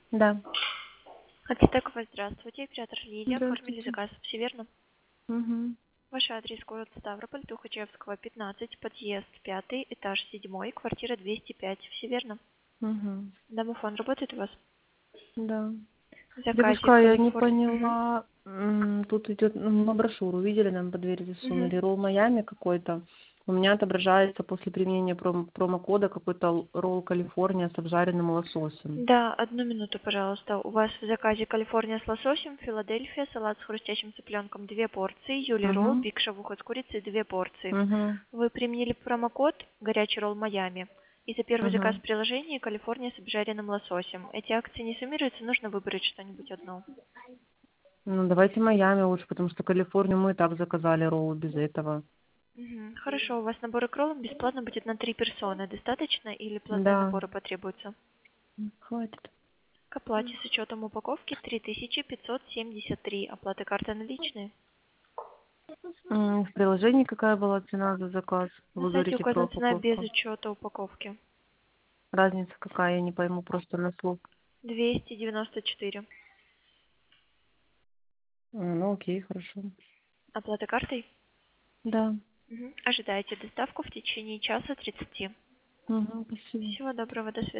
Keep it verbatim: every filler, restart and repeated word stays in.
Да. Архитектор, здравствуйте. Оператор Лидия. Оформили Здравствуйте. заказ. Все верно? Мгм. Ваш адрес город Ставрополь, Тухачевского, пятнадцать, подъезд пятый, этаж седьмой, квартира двести пять. Все верно? Мгм. Домофон работает у вас? Да. В заказе Девушка, я не Калифорния. Мгм. поняла, м, тут идет, ну, мы брошюру видели, нам под дверь Мгм. засунули, ролл Майами какой-то. У меня отображается после применения пром- промокода какой-то л- ролл Калифорния с обжаренным лососем. Да, одну минуту, пожалуйста. У вас в заказе Калифорния с лососем, Филадельфия, салат с хрустящим цыпленком, две порции, Юли ролл, Угу. биг шавуха с курицей, две порции. Угу. Вы применили промокод «Горячий ролл Майами». И за первый заказ Угу. в приложении Калифорния с обжаренным лососем. Эти акции не суммируются, нужно выбрать что-нибудь одно. Ну, давайте Майами лучше, потому что Калифорнию мы и так заказали роллы без этого. Мгм. Хорошо, у вас набор кроллов бесплатно будет на три персоны. Достаточно или платные Да. наборы потребуются? М, Хватит. К оплате с учетом упаковки три тысячи пятьсот семьдесят три. Оплата карты наличные. М, В приложении какая была цена за заказ? На Вы сайте говорите про указана цена без упаковку. учета упаковки. Разница какая, я не пойму просто на слух. двести девяносто четыре. А, ну окей, хорошо. Оплата картой? Да. Мгм. Ожидаете доставку в течение часа тридцати. Угу, спасибо. Всего доброго, до свидания.